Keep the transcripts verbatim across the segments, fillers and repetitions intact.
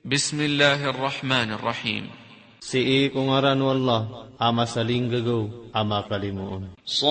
بسم الله الرحمن الرحيم. Si kungaran wallah ama saling gagaw ama kalimuon.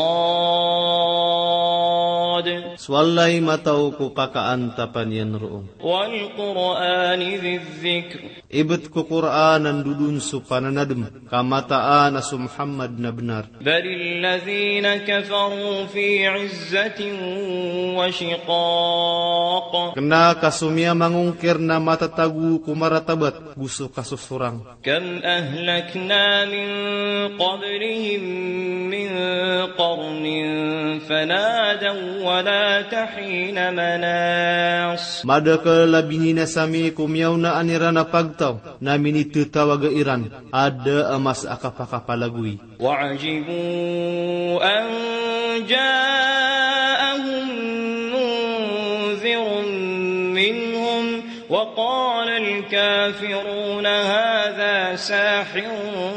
Sad. Swallay mataw ko kakaan tapan yan roon. Wal Qur'ani dzikr. Ibet ko Qur'an ang dudun su pananadem kamataan asu Muhammad na benar. Balil ladzina kafaru fi 'izzatin wa shiqaq. Kena kasumia mangungkir na matatagu kumaratabat gusto kasusurang. Kam أهلكنا من قبلهم من قرن فنادوا ولا تحين مناص. Madaka labini na sami kumyaw na anira na pagtaw namin itutawag iran ada amas akapakapalagui. وعجبوا أن جاءهم منذر منهم وقال الكافرون هذا ساحر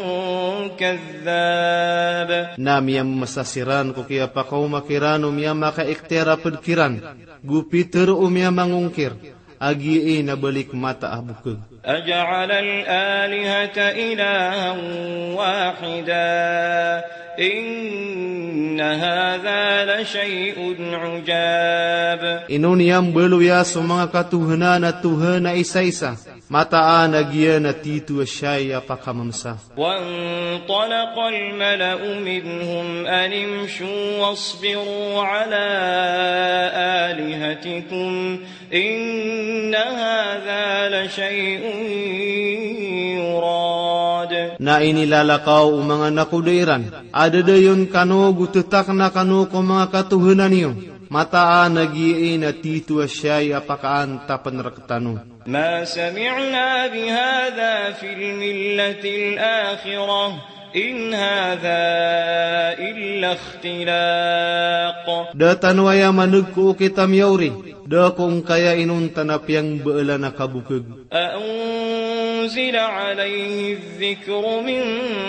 كذاب. Nam yang masasiran ko kaya pa kau makiran umya makaiktera pedkiran gupiter umya mangungkir agi e nabalik mata abukeg. أجعل الآلهة إلها واحدا إن هذا لشيء عجاب. Inon yang beluya sa mga katuhanan at tuhan na isa-isa. Mataan agiya na titu asyaya pakamamsa. وانطلق الملأ منهم أن امشوا واصبروا على آلهتكم إن هذا لشيء يراد. Na inilalakaw o mga nakudairan. Adadayon kano gututak na kano ko mga katuhanan niyo. Mataan agiya na titu asyaya pakaan tapan raktano. ما سمعنا بهذا في الملة الآخرة إن هذا إلا اختلاق. Da tanwaya manugko kita miyawri. Da kung kaya inun tanapyang baala na kabukag. أأنزل عليه الذكر من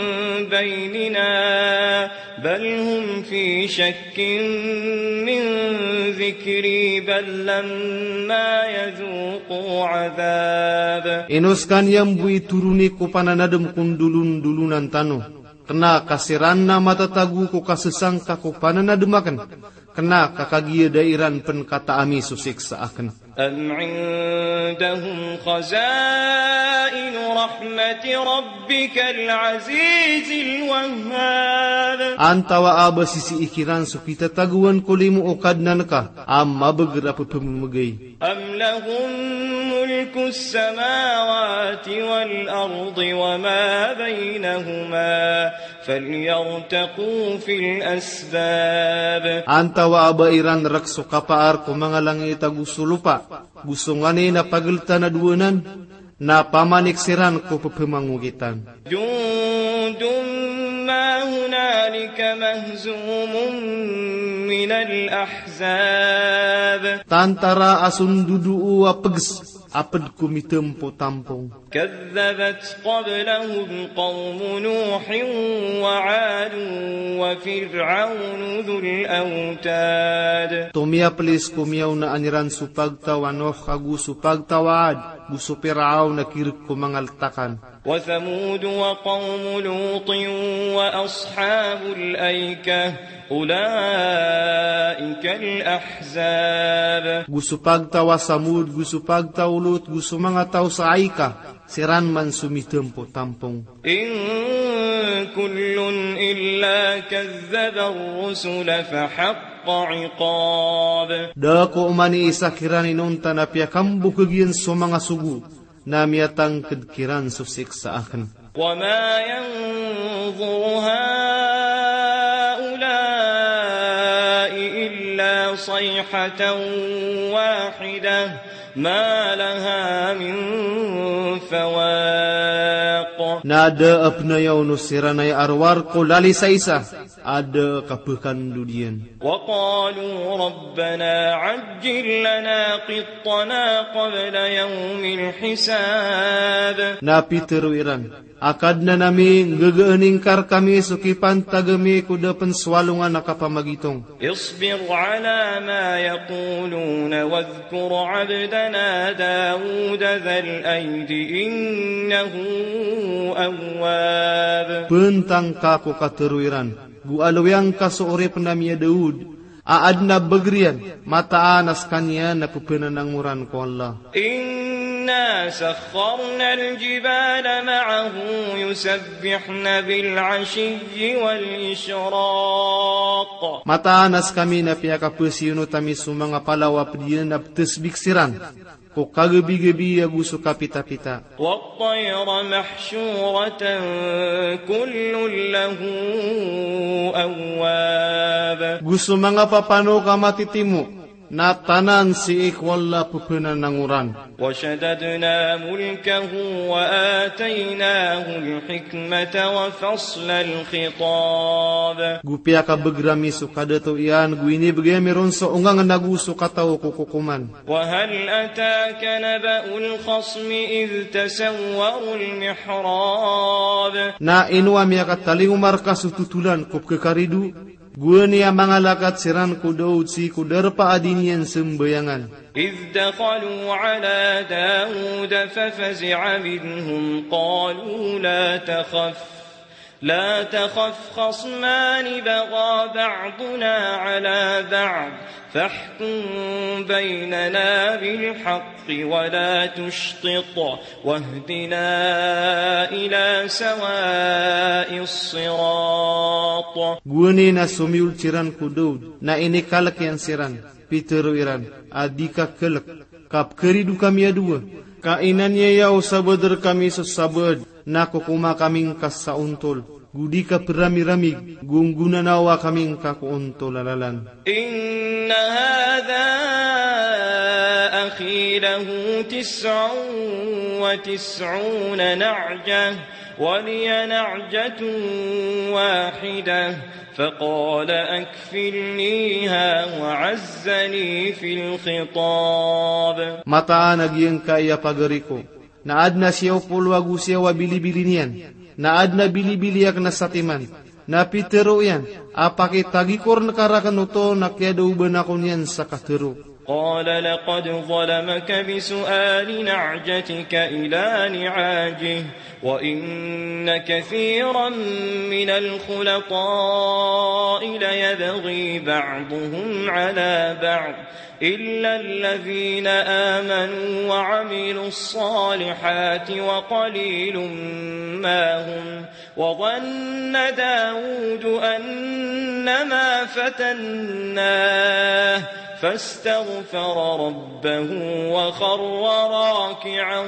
بيننا بل هم في شك من ذكري بل لما يذوقوا عذاب. Inuskan yang bui turuni ko pananadem kung dulun-dulunan tano. Kena kasiran na matatagu ko kasesangka ko pananademakan. Kena kakagia dairan pen kata ami susiksa akan. أم عندهم خزائن رحمة ربك العزيز الوهاب. Antawa aba sisi ikiran so kita taguan ko limu ukad na naka amma begrapa pemegay. أم لهم ملك السماوات والأرض وما بينهما فليرتقوا في الأسباب. Antawa aba iran rakso kapaar ko mga langit gusto lupa. Gusto nga ni napagulta na duwanan na pamaniksiran ko papamangugitan. Jundun ma hunalika mahzumun min al-ahzab. Tantara asun dudu apags apad kumitempo tampong. كذبت قبلهم قوم نوح وعاد وفرعون ذو الأوتاد. Tumia please kumiyaw na aniran supagtawa Nuh kagu supagtawad gusto Fir'aun na kirik kumangaltakan. وثمود وقوم لوط وأصحاب الأيكة أولئك الأحزاب. Gusto pagtawa Samud, gusto pagtawa Lut, gusto mga tao sa Aika, siran man sumitempo tampong. إن كل إلا كذب الرسل فحق عقاب. Dako umani isa kiran inunta na piyakambu kagyan sa mga sugu na miyatang kadkiran susik sa akin. وما ينظر هؤلاء إلا صيحة واحدة ما لها من فواق. Nada apnayaw no siranay arwar ko lali sa isa ada kapakan dudian. وقالوا ربنا عجل لنا قطنا قبل يوم الحساب. Napi teruiran, akadna nami ngegeeningkar kami sukipan tagami kuda pensualungan nakapamagitong. اصبر على ما يقولون واذكر عبدنا داود ذا الأيد إنه أواب. Pentang kako kateruiran, gu alawang kasuore penamia Daud, aadna begrian, mata anas kanya na pupenananguran ko Allah. إنا سخرنا الجبال معه يسبحن بالعشي والإشراق. Mata anas kami na piyaka pesiyuno tami sumanga palawa pediyan na tesbiksiran, ko kagabi-gabi aguso kapita-pita. والطير محشورة كل له أواب. Gusto mga papano ka matitimu, na tanan si ikwalla pupenananguran. وشددنا ملكه وآتيناه الحكمة وفصل الخطاب. Gupia ka begrami sukada to iyan, guini begami ronso ungang naguso kataw kukukuman. وهل أتاك نبأ الخصم إذ تسوروا المحراب. Na inwa miya katalingumar kasututulan kup kekaridu, gua niya mga lakat siran ku Daud si kuderpa adinian sembayangan. إذ دخلوا على داود ففزع منهم قالوا لا تخف لا تخف خصمان بغى بعضنا على بعض فاحكم بيننا بالحق ولا تشطط واهدنا إلى سواء الصراط. Gua ni na sumiul siran ku Daud, na ini kalak yang siran, piteruiran, adika kelak, kap keridu kami dua, kainannya yau sabadar kami sesabad, na kukuma kaming kasauntol, gudika perami-rami, gungguna nawa kaming kakuuntol lalalan. إن هذا أخي له تسع وتسعون نعجة ولي نعجة واحدة فقال أكفلنيها وعزني في الخطاب. Mata nagyang kaya pagariko, na adna siyaw pulwagu siyaw bili-bilinian, na adna bili-biliak na satiman, na pitero yan, apakit tagikor na karakanuto na kaya dauban ako niyan sa katero. قال لقد ظلمك بسؤال نعجتك إلى نعاجه وإن كثيرا من الخلطاء ليبغي بعضهم على بعض إلا الذين آمنوا وعملوا الصالحات وقليل ما هم وظن داود أنما فتناه فاستغفر ربه وخر راكعا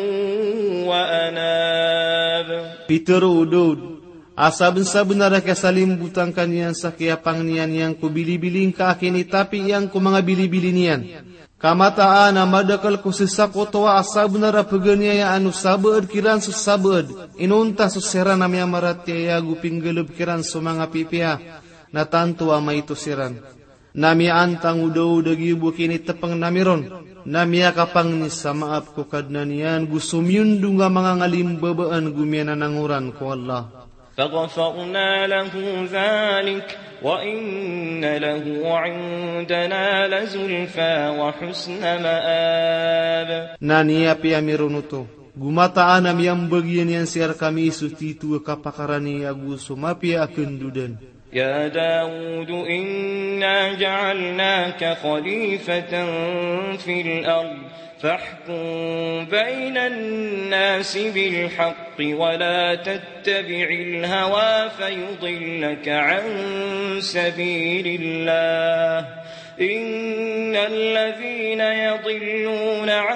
وأناب. Pitero Daud, asaben-saben ada kesalim butangkan yang sakiapang niyan yang ku bili-biling ka akini tapi yang ku mga bili-bili niyan. Kamataan na madakal ku sesako toa asaben ara pegania ya anu sabed kiran susabed. Inunta susera namya maratya ya guping geleb kiran sumanga pipia. Na tanto ama itu siran. Nami antang udaw dagi bukini tepang namiron. Nami akapang ni sa maap ko kadnanian gusumyundung nga mga ngalim babaan gumiana nanguran ko Allah. فغفرنا له ذلك وإن له عندنا لزلفى وحسن مآب. Naniya piamirunuto. Gumataan am yang bagian yang siar kami sutitu kapakarani agu sumapi akendudan. يا داود إنا جعلناك خليفة في الأرض فاحكم بين الناس بالحق ولا تتبع الهوى فيضلك عن سبيل الله إن الذين يضلون عن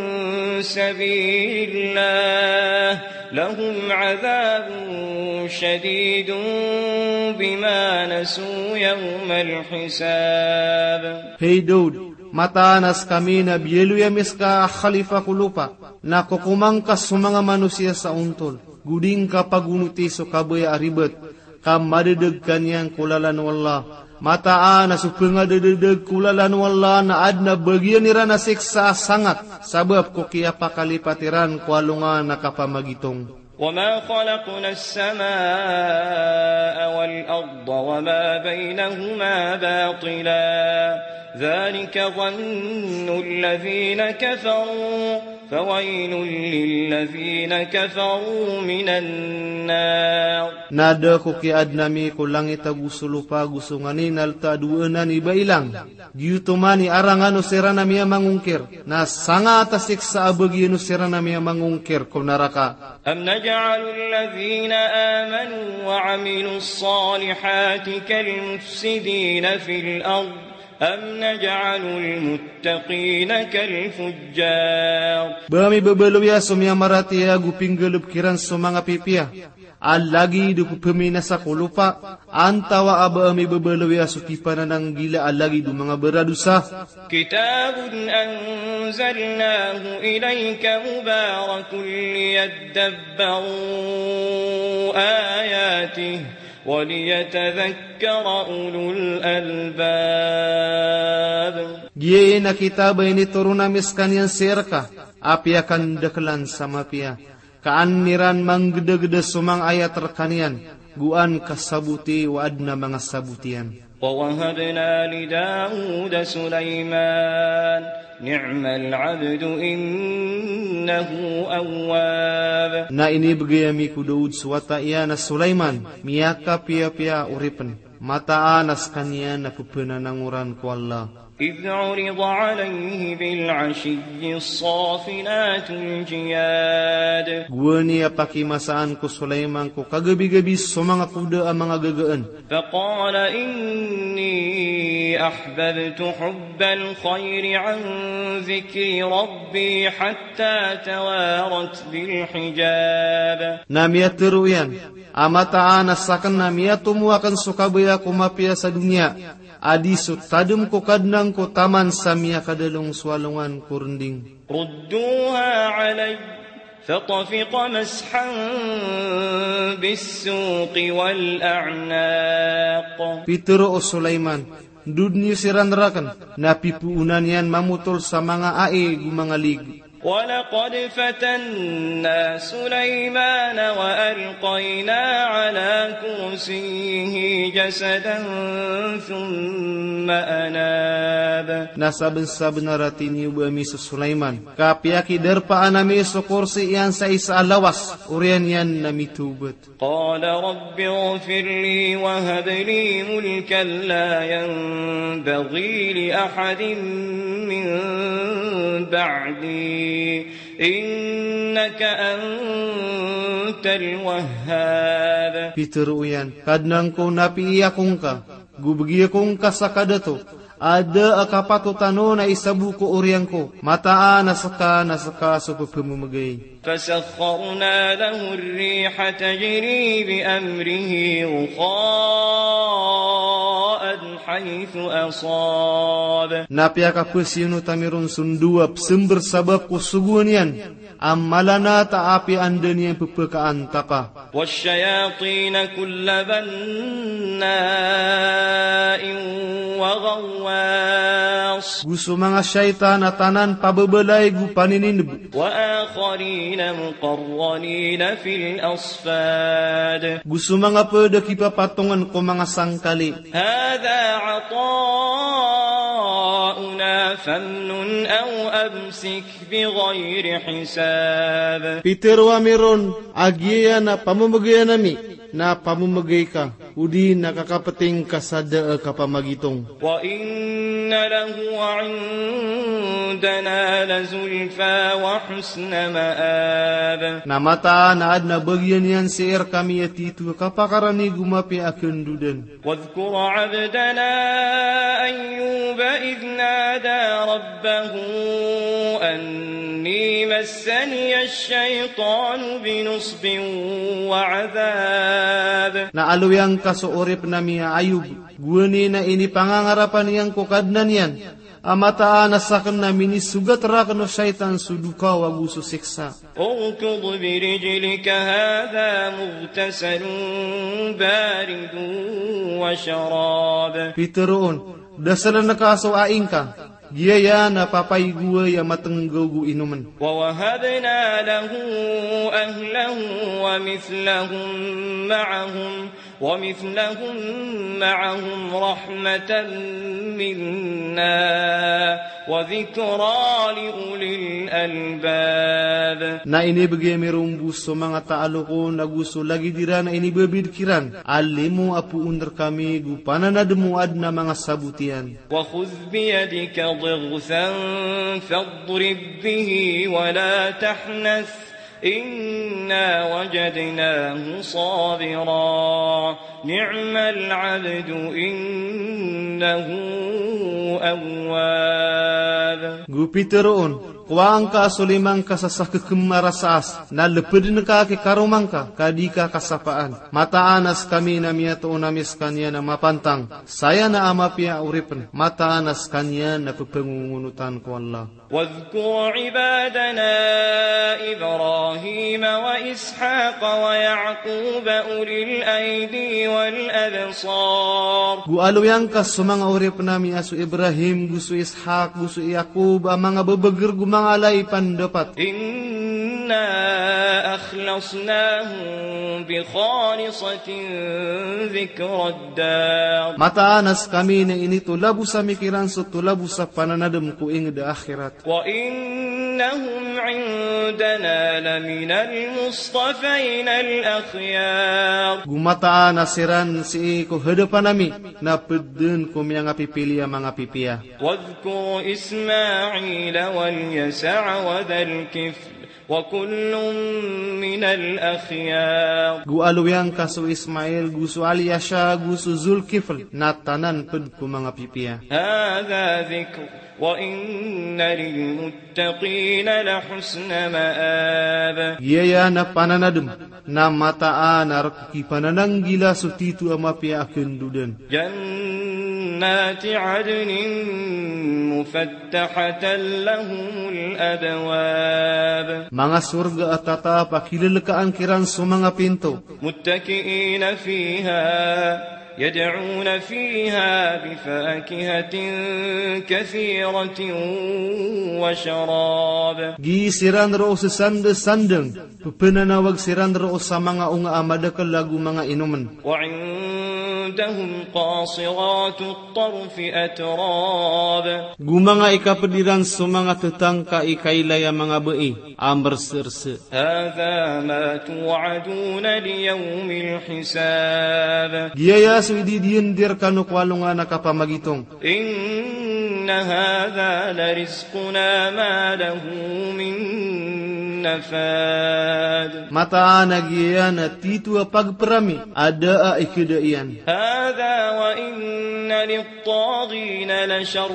سبيل الله لهم عذاب شديد بما نسوا يوم الحساب. Hey Daud, matanas kami na biyelo yamis ka khalifa kulupa na kukumangkas sa mga manusia sa untol. Guding ka pagunuti so kabaya aribet. kam madedegkan yang kulalan wallah. Mata ana supenga dedeg kulalan wallah na adna bagian irana siksa sangat sabab ko kia pakalipatiran kualungan nakapamagitong. وَمَا خَلَقْنَا السَّمَاءَ وَالْأَرْضَ وَمَا بَيْنَهُمَا بَاطِلًا ذَلِكَ ظَنُّ الَّذِينَ كَفَرُوا فَوَيْلٌ لِلَّذِينَ كَفَرُوا مِنَ النَّارِ. Nada ko ki adnami ko langit agusulupa gusunganin alta duenan ibailang giutumani arangan usirana miya mangungkir na sangat siksa abagian usirana miya mangungkir ko neraka. أَمْ نَجْعَلُ الَّذِينَ آمَنُوا وَعَمِلُوا الصَّالِحَاتِ كَالْمُفْسِدِينَ فِي الْأَرْضِ أَمْ نَجْعَلُ الْمُتَّقِينَ كَالْفُجَّارِ. Bami bebeluya sumya marati agu pinggelup kiran sumanga pipia. Alagi du peminasa ko lupa antawa abami bebeluya sukipananang gila alagi du mga beradusa. كتاب أنزلناه إليك مبارك ليدبروا آياته وليتذكر أولو الألباب. Giye na kitab ini turuna miskan yang sirka api akan dekelan sama pia kaaniran manggede-gede sumang ayat terkanian guan kasabuti wa adna mga sabutian. وَوَهَبْنَا لِدَاوُودَ سُلَيْمَانَ نِعْمَ الْعَبْدُ إِنَّهُ أَوَّابٌ. Na ini begayami ku Daud suwata iya na Sulaiman miyaka pia-pia uripen mata anas kanya na pupenananguran ku Allah. إِذْ عُرِضَ عَلَيْهِ بِالْعَشِيِّ الصَّافِنَاتُ الْجِيَادُ. Guani apaki masaan ku Sulaiman ku kagabi-gabi sumanga kuda ang mga gagaan. فَقَالَ إِنِّي أَحْبَبْتُ حُبَّ الْخَيْرِ عَنْ ذِكْرِ رَبِّي حَتَّى تَوَارَتْ بِالْحِجَابِ. Namia teruyan amata anas sakan namia tumuakan sukabaya kumapia sa dunia. Adi sutadum ko kadnang ko taman samia kadalong swalungan kurunding. رُدُّوهَا عَلَيَّ فَطَفِقَ مَسْحًا بِالسُّوقِ وَالْأَعْنَاقِ. Pitero o Sulaiman, dudniyo siranrakan, napipuunan yan mamutol sa mga ae gumangalig. وَلَقَدْ فَتَنَّا سُلَيْمَانَ وَأَلْقَيْنَا عَلَى كُرْسِيِّهِ جَسَدًا ثُمَّ أَنَابَ. Nasaben-saben naratin niyo bami sa Sulaiman. Kapiaki derpaan nami sa kursi yan sa isa alawas. Urian yan namitubot. قَالَ رَبِّ اغْفِرْ لِي وَهَبْ لِي مُلْكًا لَا يَنبَغِي لِأَحَدٍ مِّن بَعْدِي إِنَّكَ أَنْتَ الْوَهَّابُ. Peter uyan, kadnang ko napiiya kong ka, gubagiya kong ka sa kadato, ada akapatutano na isabu ko uriyang ko, mataan nasaka nasaka sa pagpamamagay. فَسَخَّرْنَا لَهُ الرِّيحَ تَجْرِي بِأَمْرِهِ رُخَاءً حَيْثُ أَصَابَ. Napia kapusino tamirun sunduap sumber sabab kusuguan yan, amalana taapi anda niyan pepekaan tapa. وَالشَّيَاطِينَ كُلَّ بَنَّاءٍ وَغَوَّاصٍ. Gusto mga syaitan atanan pababelay gu panininib. وَآخَرِينَ مُقَرَّنِينَ فِي الْأَصْفَادِ. Gusto mga pedaki papatungan ko mga sangkali. هَذَا عَطَاؤُنَا فَامْنُنْ أَوْ أَمْسِكْ بِغَيْرِ حِسَابٍ. Peter wa meron agiya na pamamagay nami na pamamagay ka. Udi nakakapating kasada kapamagitong. وَإِنَّ لَهُ عِندَنَا لَزُلْفَى وَحُسْنَ مَآبٍ. Namata na ad na bagyan yan si er kami atitu kapakarani gumapi akan dudan. وَاذْكُرْ عَبْدَنَا أَيُّوبَ إِذْ نَادَى رَبَّهُ أَنِّي مَسَّنِيَ الشَّيْطَانُ بِنُصْبٍ وَعَذَابٍ. Na aluyang kasuorip nami Ayub, guwani na ini pangangarapan yang kukadnan yan, amata anasakan namini sugat rakano syaitan suduka wagu susiksa. اركض برجلك هذا مغتسل بارد وشراب. Piteroon, dasalan nakaso aingka. Dia ya na papai gua ya matenggogu inuman. ووهبنا له أهله ومثلهم معهم ومثلهم معهم رحمة منا وذكرى لأولي الألباب. Na ini bagi merumbus so mga taalo ko naguso lagi dira na ini bebidkiran. Alimu apu under kami gupana na demuad na mga sabutian. وخذ بيدك ضغثا فاضرب به ولا تحنث إنا وجدناه صابرا نعم العبد إنه أواب. Gupiteroon, kuang ka solimang kasasah kekemarasas na lepedin ka ke karomangka kadika kasapaan. Mata anas kami na miyato unamis kanya na mapantang. Saya na amapia uripen. Mata anas kanya na pepengungunutan ko Allah. واذكر عبادنا إبراهيم وإسحاق ويعقوب أولي الأيدي والأبصار. Gu aluyang kas sumanga urip nami asu Ibrahim, gusu Ishak, gusu Yakub, amanga bebeger gu mga alay pandapat. إنا أخلصناهم بخالصة ذكر الدار. Mata anas kami na ini tulabu sa mikiran so tulabu sa pananadam ko ing da akhirat. وإنهم عندنا لمن المصطفين الأخيار. Gumata nasiran si ko hadapan nami na pedden ko mga pipili mga pipia. واذكر إسماعيل واليسع وذا الكفل وكل من الأخيار. Gu aluyang kasu Ismail, gusu Aliyasha, gusu Zulkifl, natanan ped ko mga pipia. هذا ذكر وإن للمتقين لحسن مآب. Yaya na pananadem na mataan arki pananang gila sutitu amapia akendudan. جنات عدن مفتحة لهم الأبواب. Mga surga at tata pakilalakaan kiran sa mga pinto. متكئين فيها يدعون فيها بفاكهة كثيرة وشراب. Gisiran ro sa sanda-sandang, pupananawag siran ro sa mga unga amadakal lagu mga inuman. وعندهم قاصرات الطرف أتراب. Gumanga ikapediran sa mga tetangka ikailaya mga bai, amber serse. هذا ما توعدون ليوم الحساب. Giyaya so ididiyan dir kano kwalunga nakapamagitong. إن هذا لرزقنا ما له من نفاد. Mataan nagyaya na titu pagperami, ada a ikidaian. هذا وإن للطاغين لشر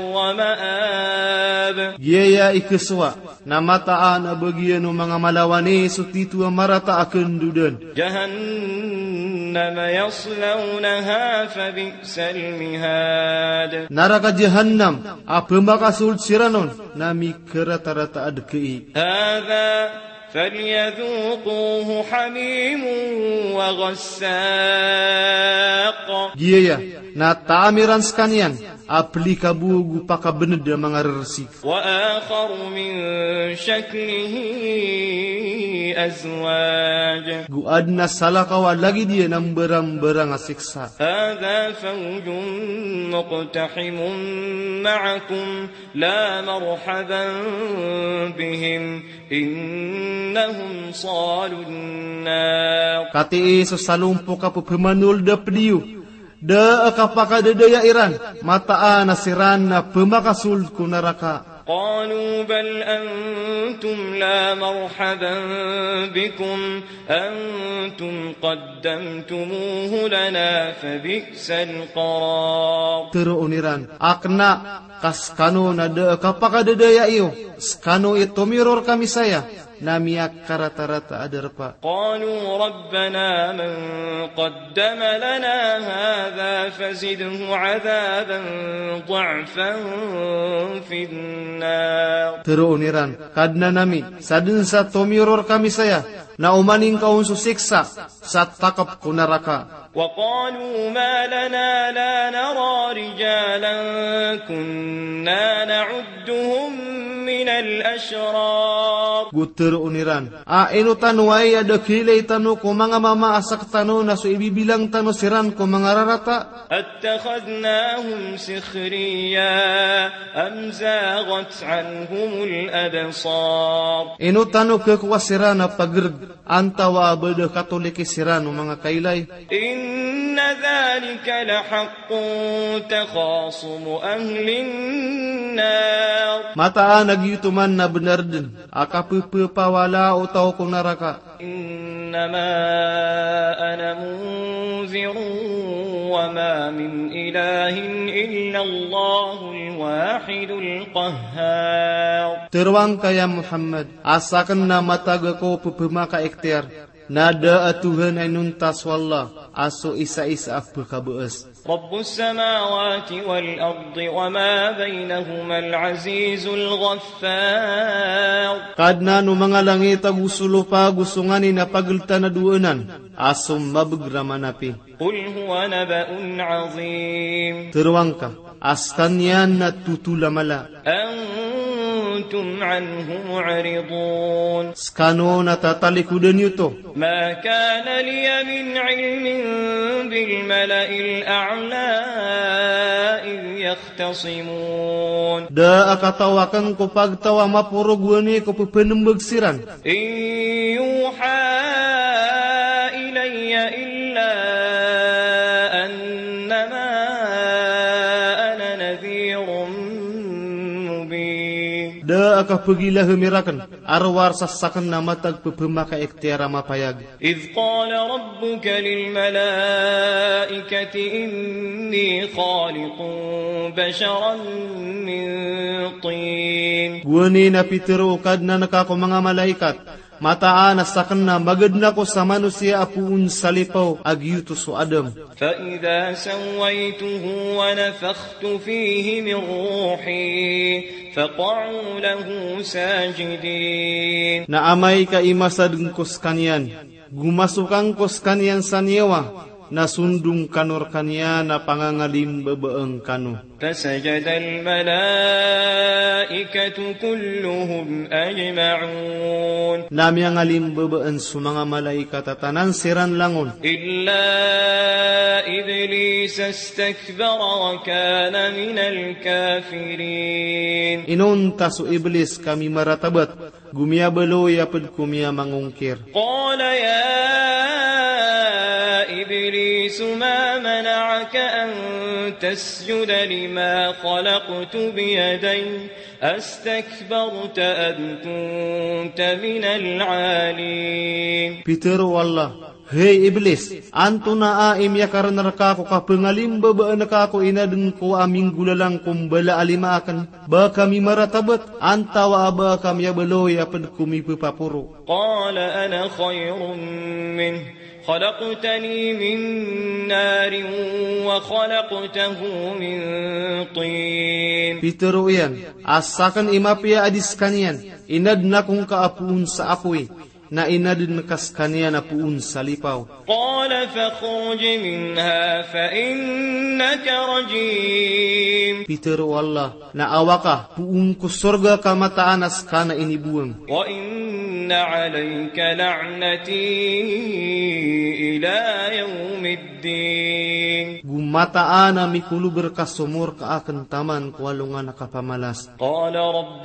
مآب. Giyaya ikeswa, na mataan a bagian ng mga malawani so titu marata akan dudan. جهنم يصلونها فبئس المهاد. Naraka Jahannam, apa makasul siranon, nami kerata-rata adkei. هذا فليذوقوه حميم وغساق. Giyaya, na taamiran sekanian, aplikabugu pakabeneda mga resik. وآخر من شكله أزواج. Guad na salakawa lagi dia ng berang-berang asiksa. هذا فوج مقتحم معكم لا مرحبا بهم إنهم صالوا النار. Kati so salumpo ka po pemanul da pediu. Da kapaka da daya iran. Mataan nasiran na pemakasul ku neraka. قالوا بل أنتم لا مرحبا بكم أنتم قدمتموه لنا فبئس القرار. Teruuniran. Akna kaskano na da kapaka da daya iyo. Skano ito mirror kami saya. namiak karata-rata adarpa. قالوا ربنا من قدم لنا هذا فزده عذابا ضعفا في النار. Teruniran, kadna nami, sadun sa tomiror kami saya, na umaning kaun susiksa, sa takap ko naraka. وقالوا ما لنا لا نرى رجالا كنا نعدهم من الأشرار. Guter uniran, a ino tanu ay ada kilay tanu ko mga mama asak tanu na so ibibilang tanu siran ko mga rarata. أتخذناهم سخريا أم زاغت عنهم الأبصار. Ino tanu kekwasiran na pagrg, antawa abada katoliki siran o mga kailay. إن ذلك لحق تخاصم أهل النار. Mataan nagyutuman na benar din, akapupapawala o tao ko naraka. إنما أنا منذر وما من إله إلا الله الواحد القهار. Terwang kaya Muhammad, asakan na mataga ko pupumaka ikhtiar. Nada atuhan ay nuntas wallah, aso isa-isa apa kabees. رب السماوات والأرض وما بينهما العزيز الغفار. Kadna no mga langit agusulo pa gusunganin na paglta na duunan, asom mabagramanapi. قل هو نبأ عظيم. Terwang ka, askan yan na tutulamala. أنتم عنه معرضون. Skano natatalikudan yuto. ما كان لي من علم بالملأ الأعلى إذ يختصمون. Da akatawakan ko pagtawa mapurugwani ko pupenembagsiran. إن يوحى إلي إلا أنما أنا نذير مبين. Da akapagilah humirakan, arwar sasakan na matag pupumaka ikhtiara mapayag. إذ قال ربك للملائكة إني خالق بشرا من طين. Gwani na pitiro kad na nakako mga malaikat, mataan asakan na magad na ko sa manusia apuun salipaw agyuto so Adam. فإذا سويته ونفخت فيه من روحي فقعوا له ساجدين. Na amay ka imasadeng kos kanyan, gumasukang kos kanyan sa niyawa, nasundung kanor kanya na pangangalim babaeng kano. فسجد الملائكة كلهم أجمعون Nami ang alim babaan sa mga malaikat at tanan siran langon. إلا إبليس استكبر وكان من الكافرين. Inunta so iblis kami maratabat, gumiyabaloy apad kumia mangungkir. قال يا إبليس ما منعك أن تسجد لما خلقت بيدي أستكبرت أم كنت من العالين. Peter wallah, hey iblis, anto na aim ya karanarka ko kapengalim babaan nakako inadeng ko aming gulalang kumbala alimakan, ba kami maratabat, antawa ba kami abaloy apad kumi pupapuro. قال أنا خير منه خلقتني من نار وخلقته من طين. Peter uyan, asakan imapia adis kanian, inad na kong kaapuun sa apoy, na inadin nakas kanian apuun sa lipaw. قال فاخرج منها فإنك رجيم. Peter wallah, naawa ka, puun ko sorga kamataanas ka na inibuang. وإن عليك لعنتي إلى يوم الدين. Gumataan na mikuluber ka sumur ka akan taman kualungan nakapamalas. قال رب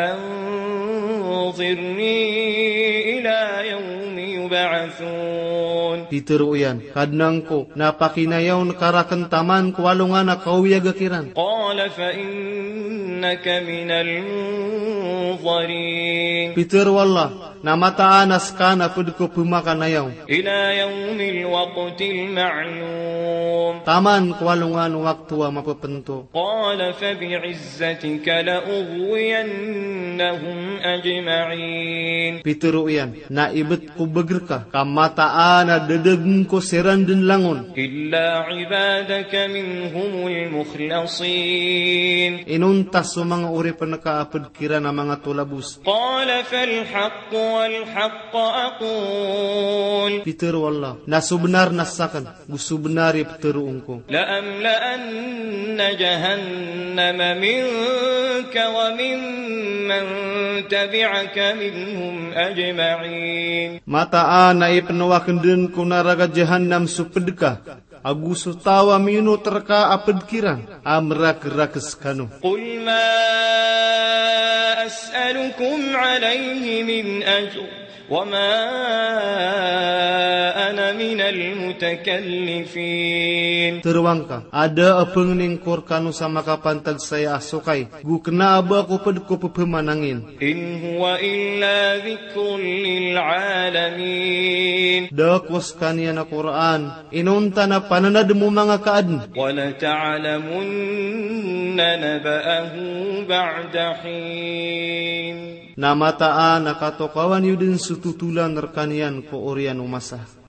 فأنظرني إلى يوم يبعثون. Peter uyan, kadnang ko, napakinayaw na karakan taman kualungan na kauyagakiran. قال فإنك من المنظرين. Peter wallah, nama taanas kana pedko pemakan ayaw. إلى يوم الوقت المعلوم Taman kualungan waktu wa mapapento. قال فبعزتك لأغوينهم أجمعين Pituru iyan, na ibet ko begerka, kamataan na dadagin ko seran din langon. إلا عبادك منهم المخلصين Inuntas sa mga uri pa nakaapad kira na mga tulabus. قال فالحق والحق أقول Pituru Allah, na subenar nasakan, gusto benari pituru ungko. لأملأن جهنم منك ومن من تبعك منهم أجمعين Mataan na ipenawakan din ko naraga jahannam supedka. Aguso tawa mino terka apad kira, amrak rakes kanu. قل ما أسألكم عليه من أجر وما أنا من المتكلفين Terwangka, ada apeng ningkor kanu sama kapantag saya asokay. Gu kena aba ko pad ko pepemanangin. إن هو إلا ذكر للعالمين Dakwas kaniya na Quran, inunta na pananad mo mga kaadn. ولتعلمن نبأه بعد حين Na mataan nakatokawan yudin sututulan rekanian ko orian umasa.